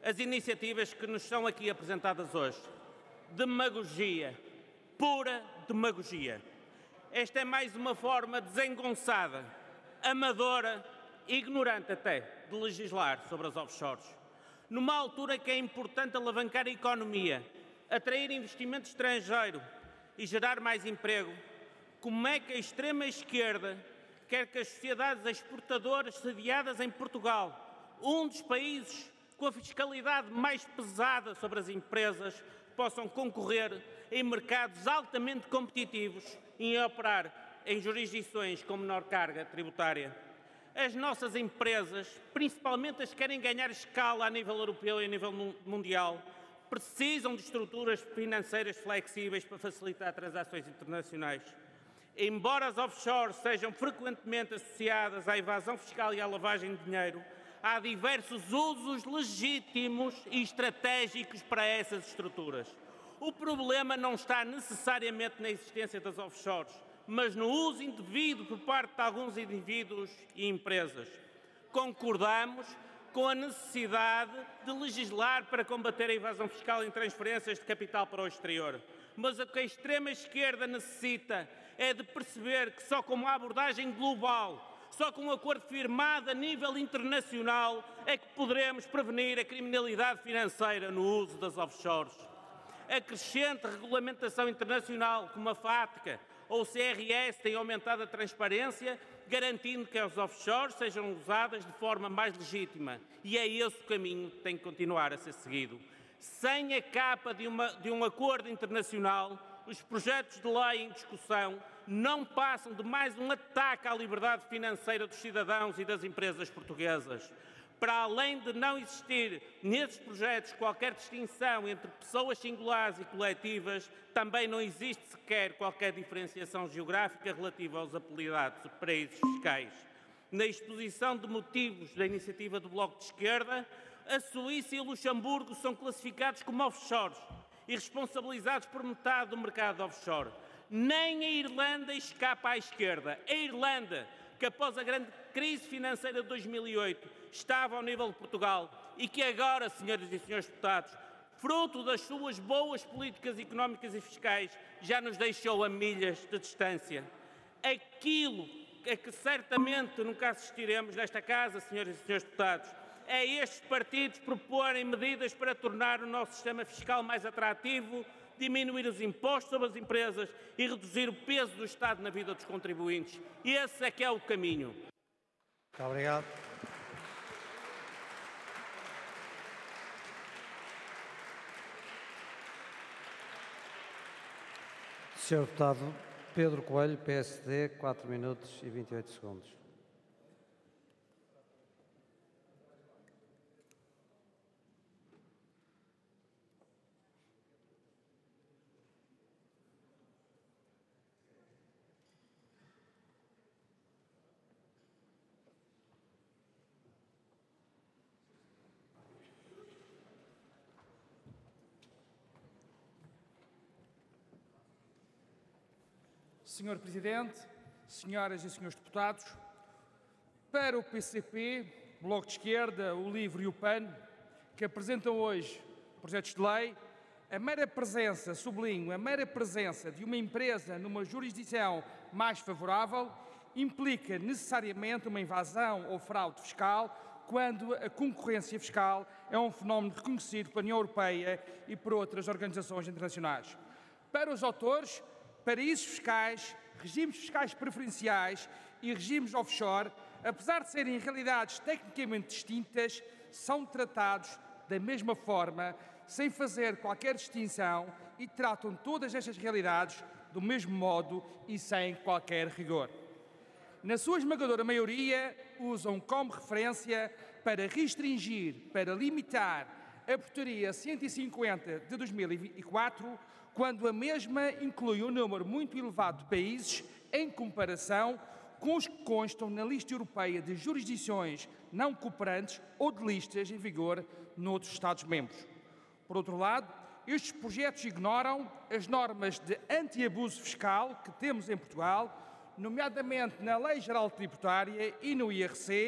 as iniciativas que nos são aqui apresentadas hoje. Demagogia, pura demagogia. Esta é mais uma forma desengonçada, amadora, ignorante até, de legislar sobre as offshores. Numa altura que é importante alavancar a economia, atrair investimento estrangeiro e gerar mais emprego, como é que a extrema-esquerda quer que as sociedades exportadoras sediadas em Portugal, um dos países com a fiscalidade mais pesada sobre as empresas, possam concorrer em mercados altamente competitivos e operar em jurisdições com menor carga tributária? As nossas empresas, principalmente as que querem ganhar escala a nível europeu e a nível mundial, precisam de estruturas financeiras flexíveis para facilitar transações internacionais. Embora as offshores sejam frequentemente associadas à evasão fiscal e à lavagem de dinheiro, há diversos usos legítimos e estratégicos para essas estruturas. O problema não está necessariamente na existência das offshores, mas no uso indevido por parte de alguns indivíduos e empresas. Concordamos com a necessidade de legislar para combater a evasão fiscal em transferências de capital para o exterior. Mas o que a extrema-esquerda necessita é de perceber que só com uma abordagem global, só com um acordo firmado a nível internacional, é que poderemos prevenir a criminalidade financeira no uso das offshores. A crescente regulamentação internacional, como a FATCA ou o CRS, tem aumentado a transparência, garantindo que as offshores sejam usadas de forma mais legítima. E é esse o caminho que tem que continuar a ser seguido. Sem a capa de um acordo internacional, os projetos de lei em discussão não passam de mais um ataque à liberdade financeira dos cidadãos e das empresas portuguesas. Para além de não existir nesses projetos qualquer distinção entre pessoas singulares e coletivas, também não existe sequer qualquer diferenciação geográfica relativa aos apelidados de paraísos fiscais. Na exposição de motivos da iniciativa do Bloco de Esquerda, a Suíça e o Luxemburgo são classificados como offshores e responsabilizados por metade do mercado offshore. Nem a Irlanda escapa à esquerda. A Irlanda, que após a grande crise financeira de 2008 estava ao nível de Portugal e que agora, senhoras e senhores deputados, fruto das suas boas políticas económicas e fiscais, já nos deixou a milhas de distância. Aquilo a que certamente nunca assistiremos nesta Casa, senhoras e senhores deputados, é estes partidos proporem medidas para tornar o nosso sistema fiscal mais atrativo, diminuir os impostos sobre as empresas e reduzir o peso do Estado na vida dos contribuintes. Esse é que é o caminho. Muito obrigado. Senhor Deputado Pedro Coelho, PSD, 4 minutos e 28 segundos. Senhor Presidente, senhoras e senhores deputados, para o PCP, Bloco de Esquerda, o LIVRE e o PAN, que apresentam hoje projetos de lei, a mera presença, sublinho, a mera presença de uma empresa numa jurisdição mais favorável implica necessariamente uma invasão ou fraude fiscal, quando a concorrência fiscal é um fenómeno reconhecido pela União Europeia e por outras organizações internacionais. Para os autores, paraísos fiscais, regimes fiscais preferenciais e regimes offshore, apesar de serem realidades tecnicamente distintas, são tratados da mesma forma, sem fazer qualquer distinção, e tratam todas estas realidades do mesmo modo e sem qualquer rigor. Na sua esmagadora maioria, usam como referência para restringir, para limitar a portaria 150 de 2004, quando a mesma inclui um número muito elevado de países em comparação com os que constam na lista europeia de jurisdições não cooperantes ou de listas em vigor noutros Estados-membros. Por outro lado, estes projetos ignoram as normas de anti-abuso fiscal que temos em Portugal, nomeadamente na Lei Geral Tributária e no IRC,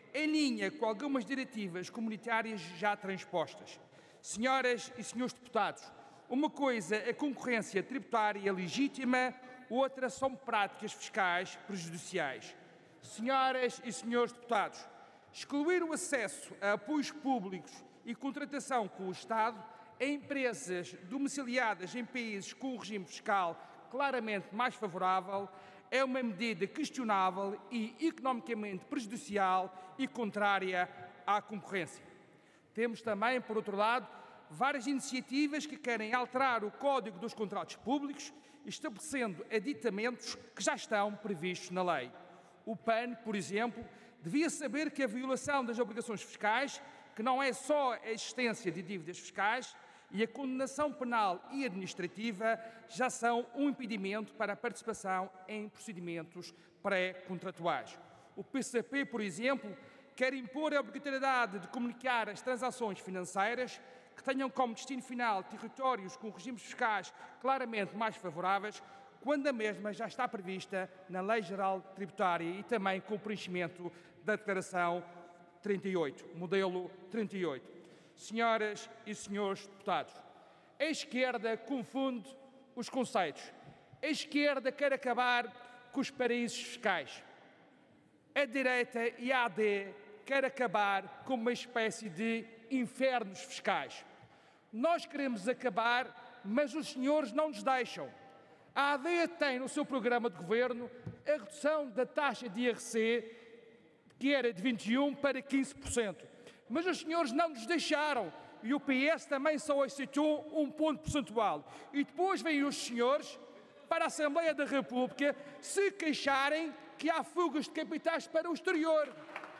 em linha com algumas diretivas comunitárias já transpostas. Senhoras e senhores deputados, uma coisa é concorrência tributária legítima, outra são práticas fiscais prejudiciais. Senhoras e senhores deputados, excluir o acesso a apoios públicos e contratação com o Estado a empresas domiciliadas em países com um regime fiscal claramente mais favorável é uma medida questionável e economicamente prejudicial e contrária à concorrência. Temos também, por outro lado, várias iniciativas que querem alterar o Código dos Contratos Públicos, estabelecendo aditamentos que já estão previstos na lei. O PAN, por exemplo, devia saber que a violação das obrigações fiscais, que não é só a existência de dívidas fiscais, e a condenação penal e administrativa já são um impedimento para a participação em procedimentos pré-contratuais. O PCP, por exemplo, quer impor a obrigatoriedade de comunicar as transações financeiras que tenham como destino final territórios com regimes fiscais claramente mais favoráveis, quando a mesma já está prevista na Lei Geral Tributária e também com o preenchimento da Declaração 38, modelo 38. Senhoras e senhores deputados, a esquerda confunde os conceitos. A esquerda quer acabar com os paraísos fiscais. A direita e a AD quer acabar com uma espécie de infernos fiscais. Nós queremos acabar, mas os senhores não nos deixam. A AD tem no seu programa de governo a redução da taxa de IRC, que era de 21% para 15%. Mas os senhores não nos deixaram e o PS também só aceitou um ponto percentual. E depois vêm os senhores para a Assembleia da República se queixarem que há fugas de capitais para o exterior.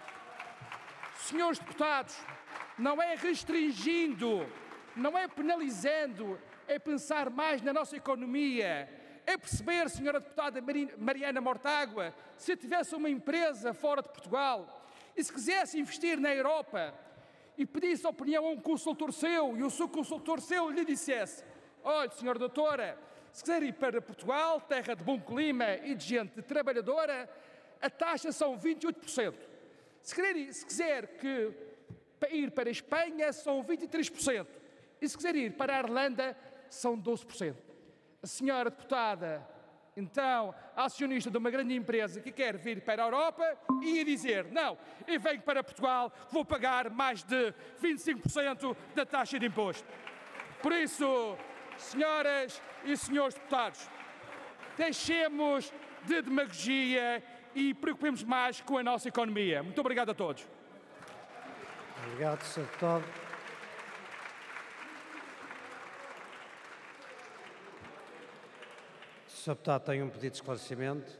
Senhores deputados, não é restringindo, não é penalizando, é pensar mais na nossa economia. É perceber, senhora deputada Mariana Mortágua, se tivesse uma empresa fora de Portugal e se quisesse investir na Europa e pedisse opinião a um consultor seu e o seu consultor seu lhe dissesse: olha, senhora doutora, se quiser ir para Portugal, terra de bom clima e de gente trabalhadora, a taxa são 28%. Se quiser ir para a Espanha, são 23%. E se quiser ir para a Irlanda, são 12%. A senhora deputada, então, acionista de uma grande empresa que quer vir para a Europa, ia dizer: não, eu venho para Portugal, vou pagar mais de 25% da taxa de imposto. Por isso, senhoras e senhores deputados, deixemos de demagogia e preocupemos mais com a nossa economia. Muito obrigado a todos. Obrigado, Sr. Deputado. O Sr. Deputado tem um pedido de esclarecimento.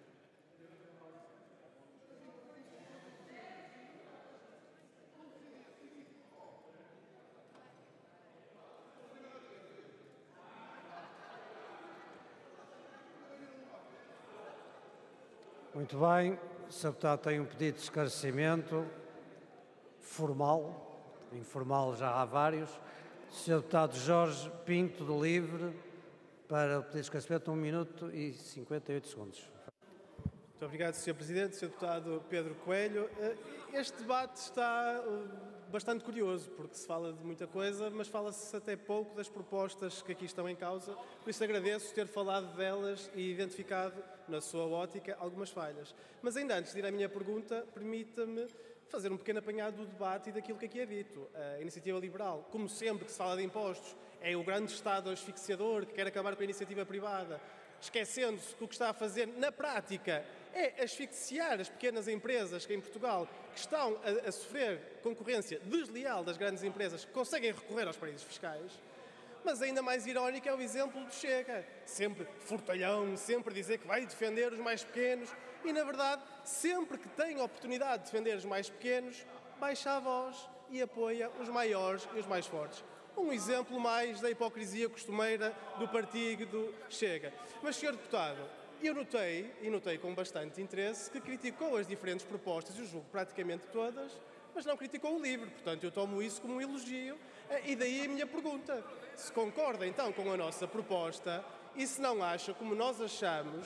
Muito bem, o Sr. Deputado tem um pedido de esclarecimento formal, informal já há vários. O Sr. Deputado Jorge Pinto, do LIVRE, para o pedido de esclarecimento, 1 minuto e 58 segundos. Muito obrigado, Sr. Presidente. Sr. Deputado Pedro Coelho, este debate está bastante curioso, porque se fala de muita coisa, mas fala-se até pouco das propostas que aqui estão em causa. Por isso agradeço ter falado delas e identificado, na sua ótica, algumas falhas. Mas ainda antes de ir à minha pergunta, permita-me fazer um pequeno apanhado do debate e daquilo que aqui é dito. A Iniciativa Liberal, como sempre que se fala de impostos, é o grande Estado asfixiador que quer acabar com a iniciativa privada, esquecendo-se que o que está a fazer na prática é asfixiar as pequenas empresas que em Portugal que estão a sofrer concorrência desleal das grandes empresas que conseguem recorrer aos paraísos fiscais. Mas ainda mais irónico é o exemplo do Chega, sempre fortalhão, sempre dizer que vai defender os mais pequenos e, na verdade, sempre que tem a oportunidade de defender os mais pequenos, baixa a voz e apoia os maiores e os mais fortes. Um exemplo mais da hipocrisia costumeira do partido Chega. Mas, Sr. Deputado, eu notei com bastante interesse que criticou as diferentes propostas, eu julgo praticamente todas, mas não criticou o LIVRE. Portanto, eu tomo isso como um elogio. E daí a minha pergunta. Se concorda, então, com a nossa proposta e se não acha, como nós achamos,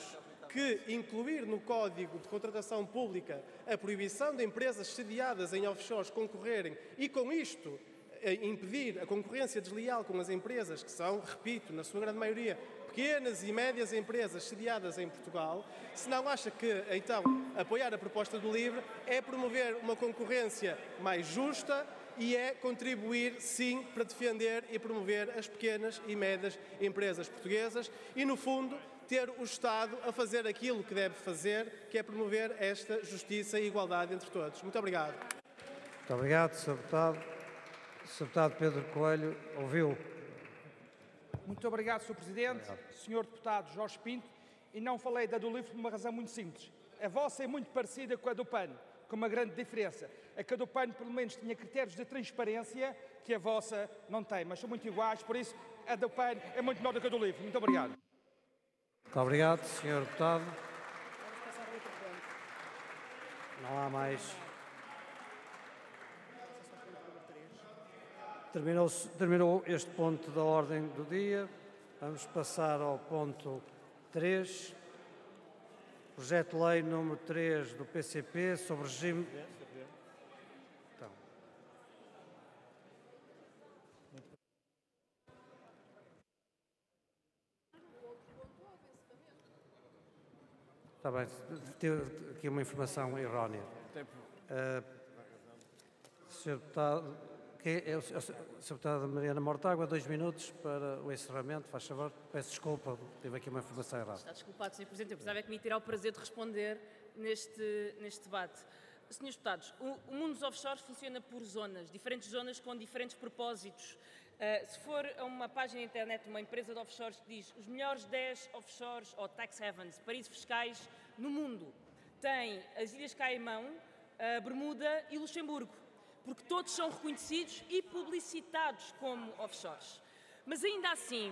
que incluir no Código de Contratação Pública a proibição de empresas sediadas em offshores concorrerem e, com isto, impedir a concorrência desleal com as empresas, que são, repito, na sua grande maioria, pequenas e médias empresas sediadas em Portugal, se não acha que, então, apoiar a proposta do LIVRE é promover uma concorrência mais justa e é contribuir, sim, para defender e promover as pequenas e médias empresas portuguesas e, no fundo, ter o Estado a fazer aquilo que deve fazer, que é promover esta justiça e igualdade entre todos. Muito obrigado. Muito obrigado, Sr. Deputado. Sr. Deputado Pedro Coelho, ouviu? Muito obrigado, Sr. Presidente. Sr. Deputado Jorge Pinto, e não falei da do LIVRE por uma razão muito simples. A vossa é muito parecida com a do PAN, com uma grande diferença. A que a do PAN, pelo menos, tinha critérios de transparência que a vossa não tem, mas são muito iguais, por isso a do PAN é muito melhor do que a do LIVRE. Muito obrigado. Muito obrigado, Sr. Deputado. Não há mais. Terminou este ponto da ordem do dia. Vamos passar ao ponto 3. Projeto de Lei número 3 do PCP sobre regime... Então. Está bem, tive aqui uma informação errónea. Sr. Deputado, Sr. Deputada Mariana Mortágua, 2 minutos para o encerramento, faz favor. Peço desculpa, tive aqui uma informação errada. Está desculpado, Sr. Presidente. Eu precisava que me terá o prazer de responder neste debate. Senhores Deputados, o mundo dos offshores funciona por zonas, diferentes zonas com diferentes propósitos. Se for a uma página na internet de uma empresa de offshores que diz os melhores 10 offshores ou tax havens, paraísos fiscais no mundo, tem as Ilhas Caimão, Bermuda e Luxemburgo, porque todos são reconhecidos e publicitados como offshores. Mas ainda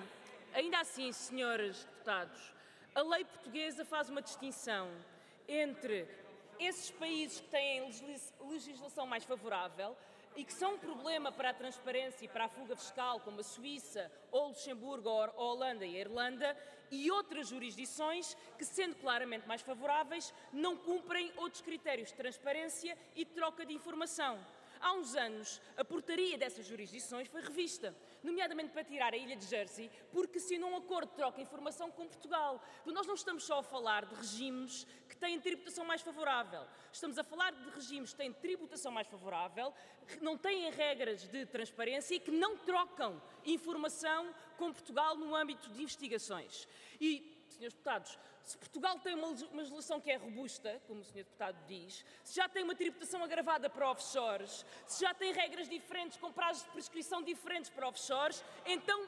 assim, senhores deputados, a lei portuguesa faz uma distinção entre esses países que têm legislação mais favorável e que são um problema para a transparência e para a fuga fiscal, como a Suíça, ou Luxemburgo, ou a Holanda e a Irlanda, e outras jurisdições que, sendo claramente mais favoráveis, não cumprem outros critérios de transparência e de troca de informação. Há uns anos, a portaria dessas jurisdições foi revista, nomeadamente para tirar a ilha de Jersey, porque assinou um acordo de troca de informação com Portugal. Nós não estamos só a falar de regimes que têm tributação mais favorável. Estamos a falar de regimes que têm tributação mais favorável, que não têm regras de transparência e que não trocam informação com Portugal no âmbito de investigações. E, senhores deputados, se Portugal tem uma legislação que é robusta, como o senhor deputado diz, se já tem uma tributação agravada para offshores, se já tem regras diferentes com prazos de prescrição diferentes para offshores, então,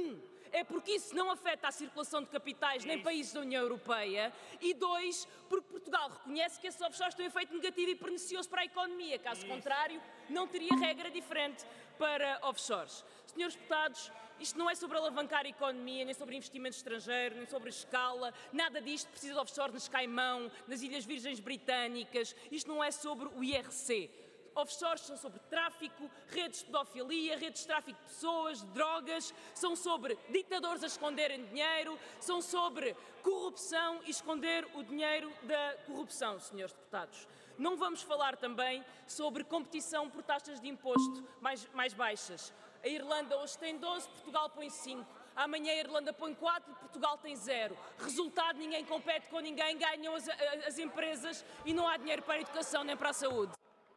é porque isso não afeta a circulação de capitais nem países da União Europeia, e 2, porque Portugal reconhece que esses offshores têm um efeito negativo e pernicioso para a economia. Caso contrário, não teria regra diferente para offshores. Senhores deputados, isto não é sobre alavancar a economia, nem sobre investimento estrangeiro, nem sobre escala, nada disto precisa de offshore nas Caimão, nas Ilhas Virgens Britânicas, isto não é sobre o IRC. Offshores são sobre tráfico, redes de pedofilia, redes de tráfico de pessoas, de drogas, são sobre ditadores a esconderem dinheiro, são sobre corrupção e esconder o dinheiro da corrupção, senhores deputados. Não vamos falar também sobre competição por taxas de imposto mais baixas. A Irlanda hoje tem 12, Portugal põe 5. Amanhã a Irlanda põe 4, Portugal tem 0. Resultado, ninguém compete com ninguém, ganham as empresas e não há dinheiro para a educação nem para a saúde.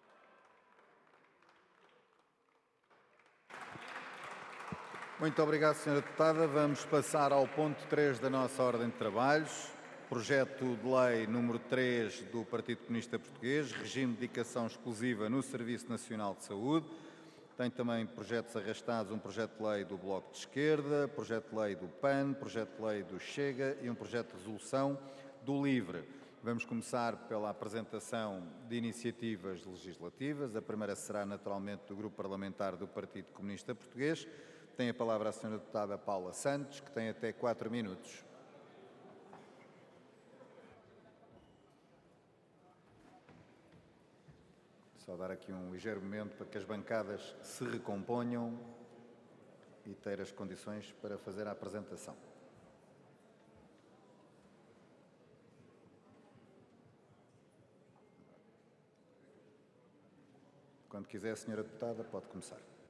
Muito obrigado, Sra. Deputada. Vamos passar ao ponto 3 da nossa ordem de trabalhos. Projeto de Lei número 3 do Partido Comunista Português, regime de dedicação exclusiva no Serviço Nacional de Saúde. Tem também projetos arrastados, um projeto de lei do Bloco de Esquerda, projeto de lei do PAN, projeto de lei do Chega e um projeto de resolução do LIVRE. Vamos começar pela apresentação de iniciativas legislativas. A primeira será naturalmente do Grupo Parlamentar do Partido Comunista Português. Tem a palavra a Sra. Deputada Paula Santos, que tem até 4 minutos. Só dar aqui um ligeiro momento para que as bancadas se recomponham e ter as condições para fazer a apresentação. Quando quiser, Sra. Deputada, pode começar.